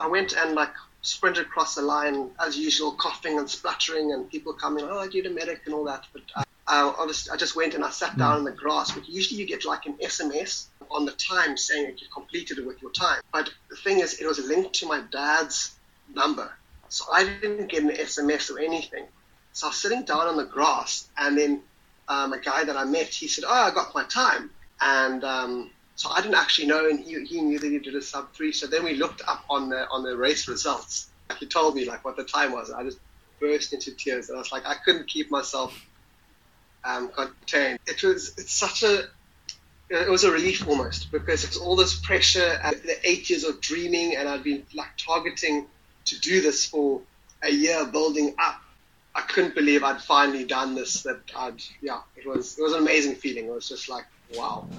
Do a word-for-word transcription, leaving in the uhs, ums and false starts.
I went and like sprinted across the line as usual, coughing and spluttering, and people coming, oh, you're the medic and all that. But uh, I, obviously, I just went and I sat down in the grass. But usually you get like an S M S on the time saying that you completed it with your time. But the thing is, it was linked to my dad's number. So I didn't get an S M S or anything. So I was sitting down on the grass, and then um, a guy that I met, he said, oh, I got my time. And um, so I didn't actually know, and he, he knew that he did a sub three. So then we looked up on the on the race results. He told me like what the time was. I just burst into tears, and I was like, I couldn't keep myself um, contained. It was it's such a it was a relief almost, because it's all this pressure and the eight years of dreaming, and I'd been like targeting to do this for a year, building up. I couldn't believe I'd finally done this. That I'd yeah, it was it was an amazing feeling. It was just like wow.